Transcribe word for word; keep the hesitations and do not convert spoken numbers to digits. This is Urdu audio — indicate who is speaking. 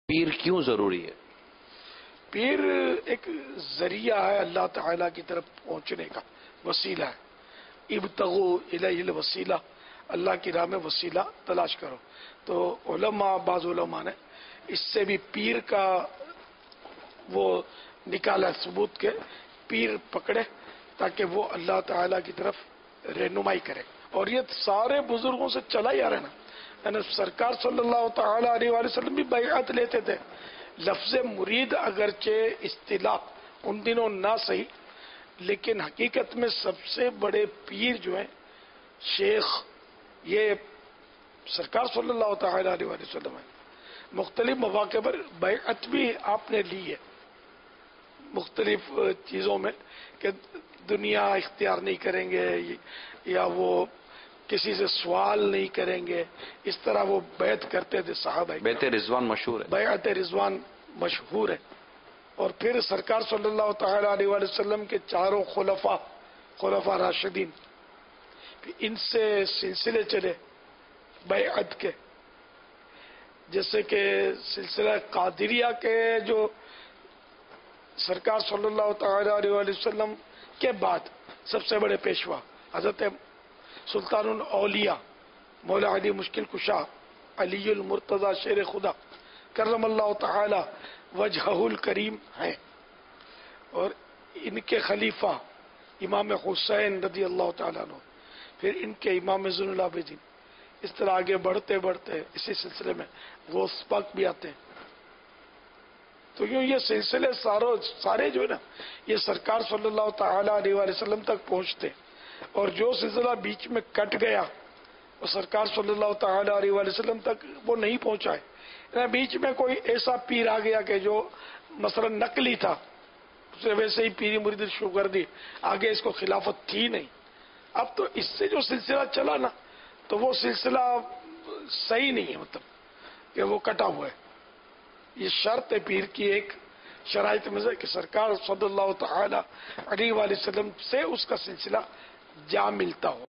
Speaker 1: پیر کیوں ضروری ہے؟
Speaker 2: پیر ایک ذریعہ ہے اللہ تعالیٰ کی طرف پہنچنے کا، وسیلہ ہے۔ ابتغوا الیہ الوسیلہ، اللہ کی راہ میں وسیلہ تلاش کرو۔ تو علماء بعض علماء نے اس سے بھی پیر کا وہ نکالا ثبوت کے پیر پکڑے تاکہ وہ اللہ تعالیٰ کی طرف رہنمائی کرے، اور یہ سارے بزرگوں سے چلا ہی آ رہا ہے نا۔ یعنی سرکار صلی اللہ تعالی علیہ وآلہ وسلم بھی بیعت لیتے تھے۔ لفظ مرید اگرچہ اصطلاح ان دنوں نہ صحیح، لیکن حقیقت میں سب سے بڑے پیر جو ہیں شیخ، یہ سرکار صلی اللہ تعالی علیہ وآلہ وسلم ہیں۔ مختلف مواقع پر بیعت بھی آپ نے لی ہے، مختلف چیزوں میں، کہ دنیا اختیار نہیں کریں گے یا وہ کسی سے سوال نہیں کریں گے، اس طرح وہ بیعت کرتے تھے صحابہ۔
Speaker 1: بیعت رضوان مشہور ہے،
Speaker 2: بیعت رضوان مشہور ہے۔ اور پھر سرکار صلی اللہ تعالی علیہ وآلہ وسلم کے چاروں خلفاء خلفاء راشدین، ان سے سلسلے چلے بیعت کے، جیسے کہ سلسلہ قادریہ کے جو سرکار صلی اللہ تعالی علیہ وآلہ وسلم کے بعد سب سے بڑے پیشوا حضرت سلطان الاولیاء مولا علی مشکل کشا علی المرتضی شیر خدا کرم اللہ تعالی وجہہ الکریم ہیں، اور ان کے خلیفہ امام حسین رضی اللہ تعالیٰ عنہ، پھر ان کے امام زین العابدین، اس طرح آگے بڑھتے بڑھتے اسی سلسلے میں غوث پاک بھی آتے ہیں۔ تو یوں یہ سلسلے ساروں سارے جو ہے نا یہ سرکار صلی اللہ تعالی علیہ وآلہ وسلم تک پہنچتے، اور جو سلسلہ بیچ میں کٹ گیا وہ سرکار صلی اللہ تعالی علیہ وآلہ وسلم تک وہ نہیں پہنچا ہے۔ بیچ میں کوئی ایسا پیر آ گیا کہ جو مثلا نقلی تھا، اسے ویسے ہی پیری مرید شروع کر دی، آگے اس کو خلافت تھی نہیں۔ اب تو اس سے جو سلسلہ چلا نا تو وہ سلسلہ صحیح نہیں ہے، مطلب کہ وہ کٹا ہوا ہے۔ یہ شرط ہے پیر کی، ایک شرائط میں سے کہ سرکار صلی اللہ تعالی علیہ وآلہ وسلم سے اس کا سلسلہ جا ملتا ہو۔